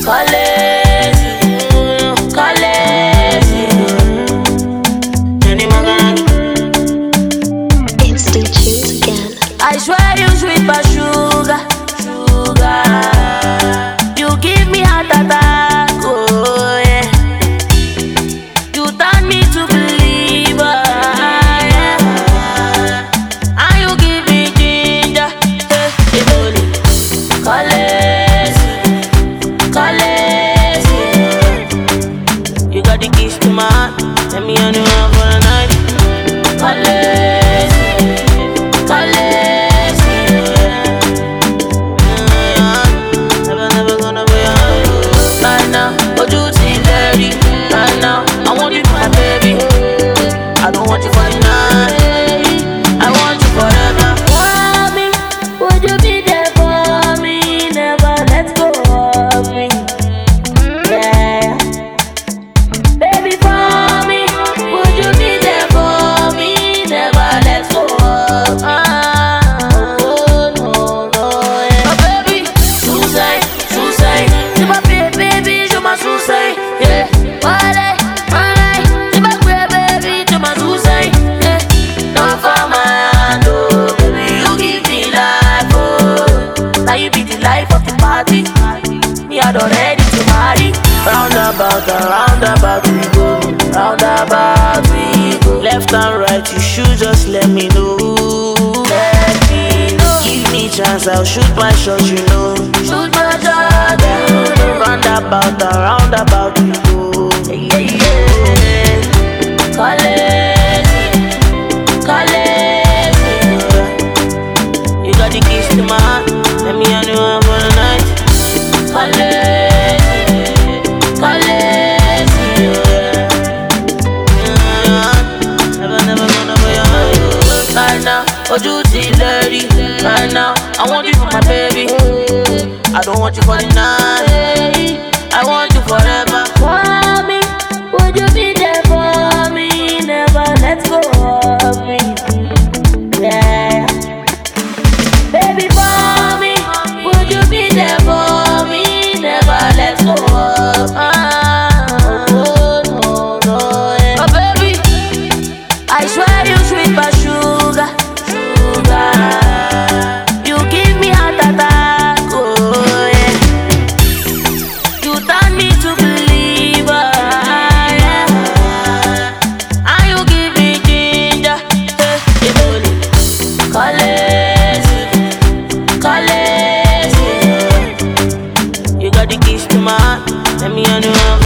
Crazy, crazy. It's the truth again. I swear you sweet but sugar, sugar. You give me heart attack, oh yeah. You turn me to believer, yeah. And you give me ginger, crazy. You got the keys to my heart, let me on you out for the night. Crazy, crazy. Never gonna be on right now. But you see dirty right now. I want you my baby. I don't want you for the night. I want you forever. For me, would you be there for me? Never let go of me. Yeah. Baby, for me, would you be there for me? Never let go of me. Oh, no, yeah. Oh, baby, suicide. C'est ma baby, je m'en soucie. Yeah. Wale, c'est ma baby, je m'en soucie. Yeah. Don't fall my hand, oh, baby, you give me life, oh. Now you be the life of the party. Me, I don't ready to marry. Roundabout we go. Roundabout we go. Left and right, you should just let me know. Let me know. Give me chance, I'll shoot my shot, you know. Shoot my shot, you know. Roundabout we go. Yeah, yeah. Crazy. You got the keys to my heart, let me on you out for the night. Crazy. Never gonna be on right now. But you see dirty right now. I want you for my baby. I don't want you for the night. I want you forever. For me, would you be there for me? Never let go of me. Yeah. Baby, for me, would you be there for me? Never let go of me. Oh, no, yeah. Oh, baby, I swear you sweet but sugar. You give me heart attack, oh yeah. You turn me to believer, yeah. And you give me ginger, crazy. You got the keys to my heart, let me on you out